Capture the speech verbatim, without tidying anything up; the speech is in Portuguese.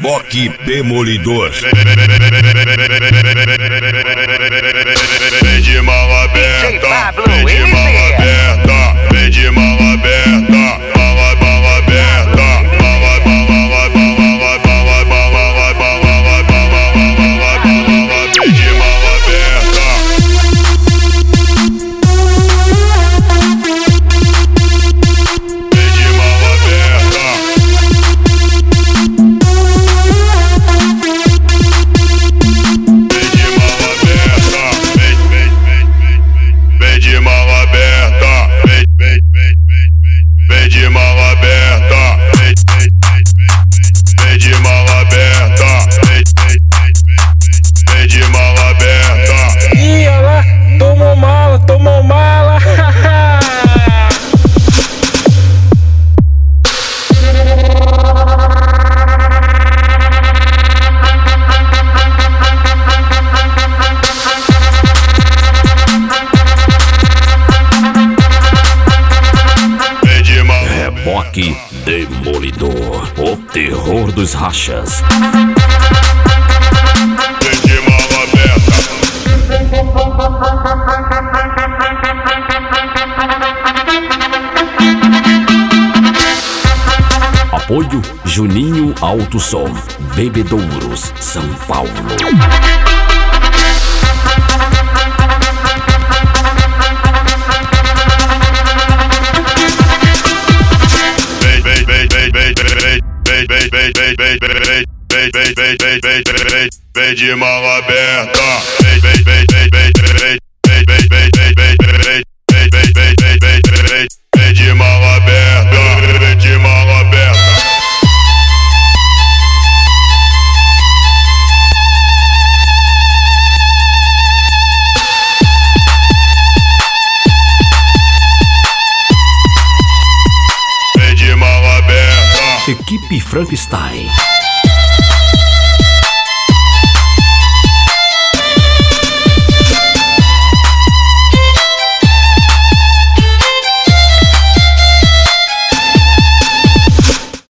Reboque Demolidor. Vem de mala aberta, vem de mala aberta, vem de mala aberta, mala, mala aberta, mala, mala, mala, mala, mala, mala, mala, vem de mala aberta. Vem de mala aberta. Vem de mala aberta, vem, vem, vem, vem de mala aberta, vem, vem de mala aberta, vem, vem de mala aberta. Ih, olha lá, tomou mala, tomou mala. Reboque Demolidor, o terror dos rachas. Vem de mala aberta. Apoio Juninho Alto Som, Bebedouros, São Paulo. Vem de mala aberta, vem, vem, vem, vem, vem, vem, vem, vem, vem, vem, vem, vem, vem, vem, vem, vem, vem de mala aberta, vem de mala aberta. Vem de mala aberta. Equipe Frankenstein.